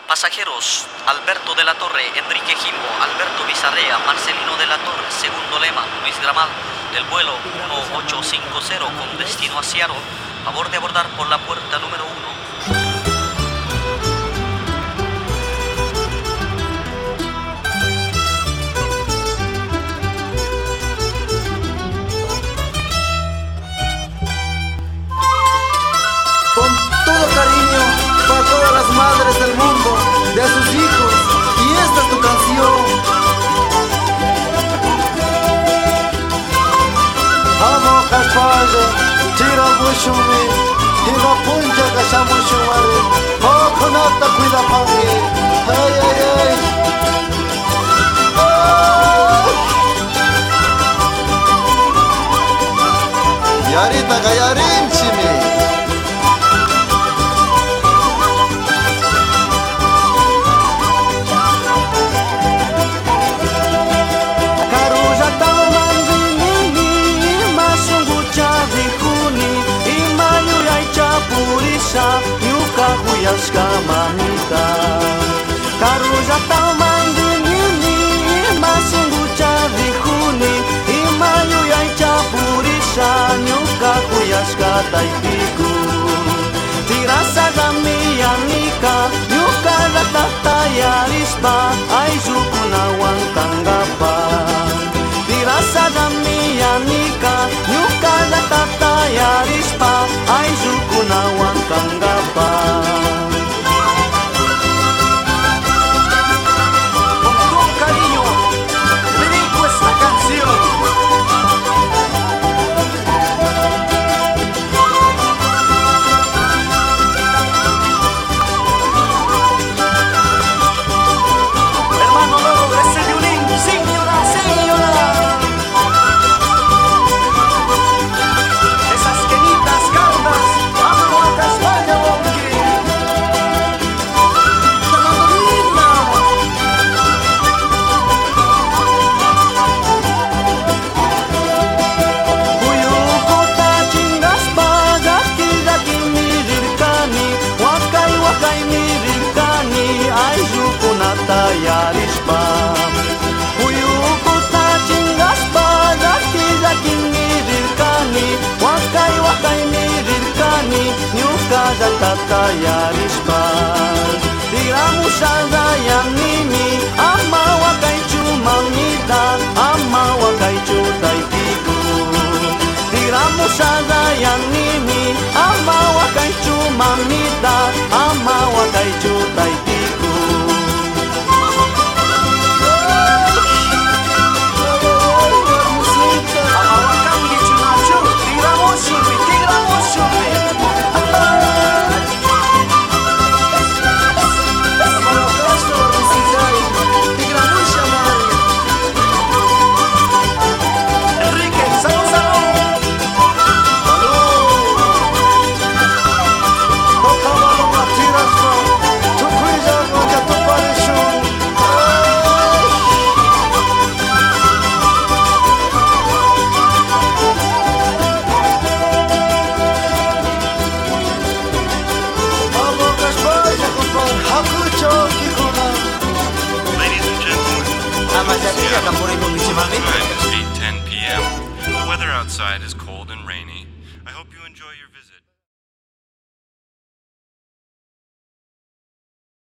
Pasajeros: Alberto de la Torre, Enrique Jimbo, Alberto Bizarrea, Marcelino de la Torre, Segundo Lema, Luis Gramal, del vuelo 1850 con destino a Seattle, favor de abordar por la puerta número 1. Cariño para todas las madres del mundo, de sus hijos, y esta es tu canción. Amo Caspaya, tira bushumi, tira punja kashamushumare, oh conata cuida pangue, ay ay ay. Yarita gayarin chimi. Nyuka huyaska mamita Karuja tau mandinini Masungu cari huni Imayu yai capurisha Nyuka huyaska taipiku Tirasa gamia nika Nyuka ratata yarispa Aizuku nawang tanggapa Tirasa gamia nika Nyuka ratata yarispa Aizuku nawang tanggapan. Con todo cariño dedico esta canción. Hermano Loro, ese violín, señora, señora. Esas quenitas cardas. Tata yarispa Diramu sada yang nini Ama wakai cuma mita Ama wakai cutai tiku Diramu sada yang nini Ama wakai cuma mita Ama wakai cutai tiku Time is 8:10 p.m. The weather outside is